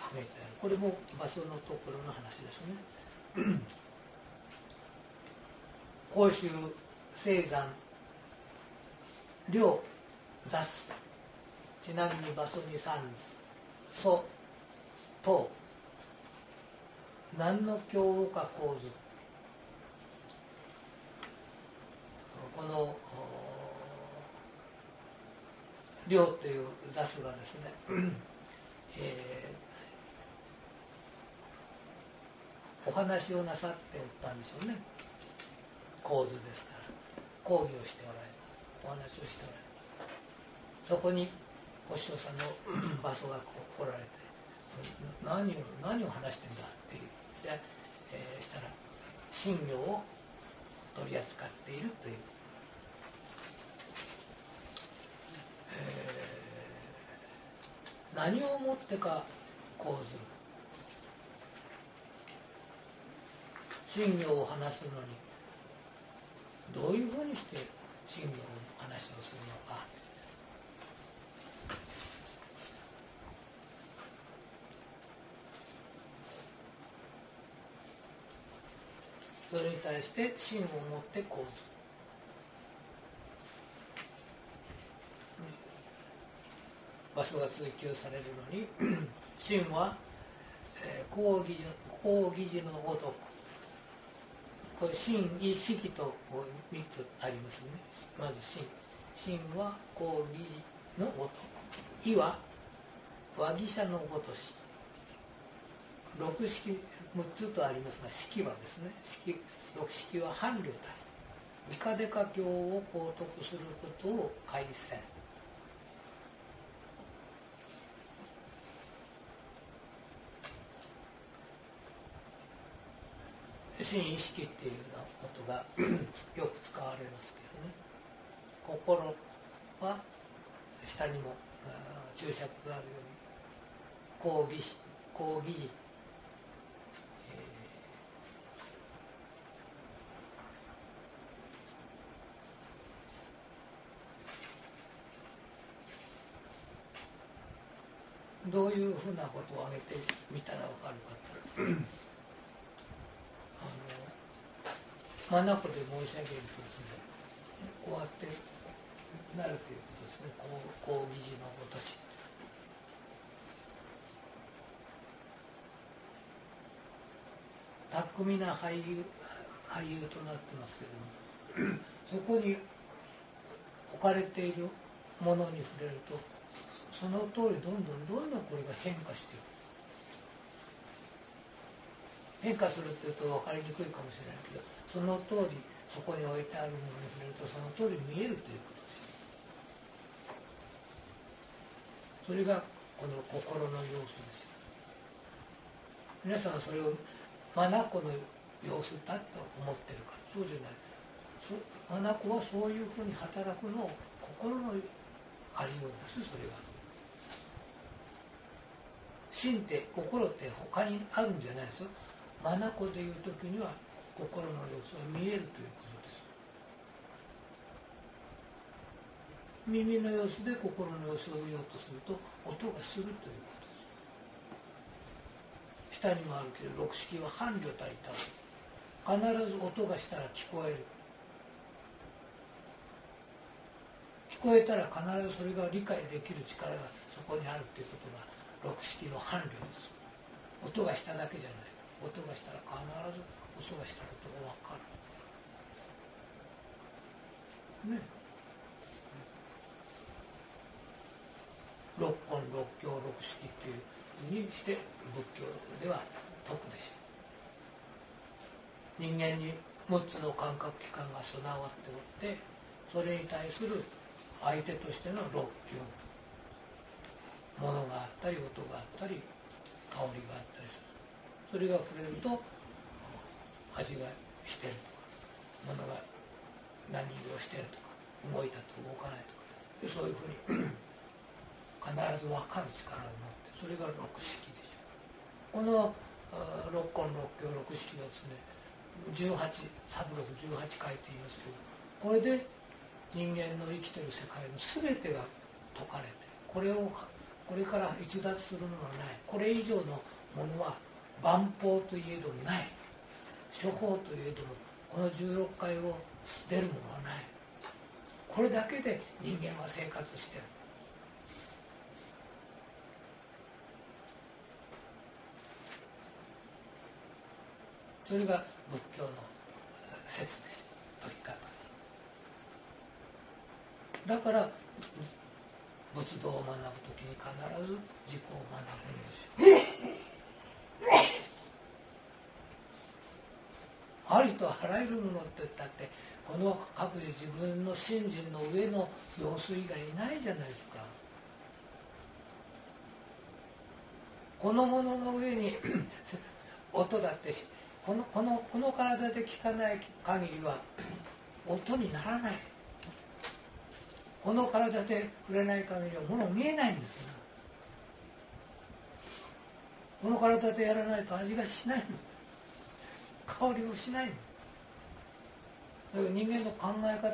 めてある。これも場所のところの話ですね。甲州青山両座す、ちなみに場所に三図祖等何の経か構図、この両という座数がですね、お話をなさっておったんでしょうね。構図ですから講義をしておられた、お話をしておられた。そこにお師匠さんの場所が来られて、何を話してんだって言って、したら真行を取り扱っているという、何をもってか講ずる、真行を話すのにどういうふうにして真行の話をするのか、それに対して真をもって講ずる。場所が追求されるのに真は講義時のごとく、これ真意識と3つありますね。まず真は講義時のごとく、意は和義者のごとし、六式6つとありますが、式はですね、六式は伴侶たり、ミカデカ経を講徳することを改善。真意識っていうようなことがよく使われますけどね。心は下にも注釈があるように講義時、どういうふうなことを挙げてみたら分かるかって真名子で申し上げるとですね、こうやってなるということですね。講義時のごとし、巧みな俳優となってますけれども、そこに置かれているものに触れると、その通りどんどんこれが変化していく。変化するっていうと分かりにくいかもしれないけど、その通りそこに置いてあるものに触れるとその通り見えるということです。それがこの心の様子です。皆さんはそれを眼の様子だと思ってるから、そうじゃない。眼はそういうふうに働くのを心のありようです。それが心って心って他にあるんじゃないですよ。眼でいうときには心の様子が見えるということです。耳の様子で心の様子を見ようとすると音がするということです。下にもあるけど、六式は伴侶たりたる、必ず音がしたら聞こえる、聞こえたら必ずそれが理解できる力がそこにあるということが六式の伴侶です。音がしただけじゃない、音がしたら必ず音がしたことが分かるね。六根六教六式っていうふうにして仏教では説くでしょう。人間に6つの感覚器官が備わっておって、それに対する相手としての六教、物があったり音があったり香りがあったりする。それが触れると味がしてるとか、物が何をしてるとか、動いたと動かないとか、そういうふうに必ず分かる力を持って、それが六式でしょう。この六根六教六式はですね、サブロク18書いていますけど、これで人間の生きてる世界の全てが説かれて、これをこれから逸脱するものはない。これ以上のものは万法といえどもない。諸法といえどもこの16回を出るものはない。これだけで人間は生活してる。それが仏教の説です。説き方です。だから仏道を学ぶときに必ず自己を学ぶんですよ。ありとあらゆるものって言ったってこの各自自分の信心の上の様子以外いないじゃないですか。このものの上に音だってこの体で聞かない限りは音にならない。この体で触れない限りは物見えないんですよ。この体でやらないと味がしないの。香りもしないの。だから人間の考え方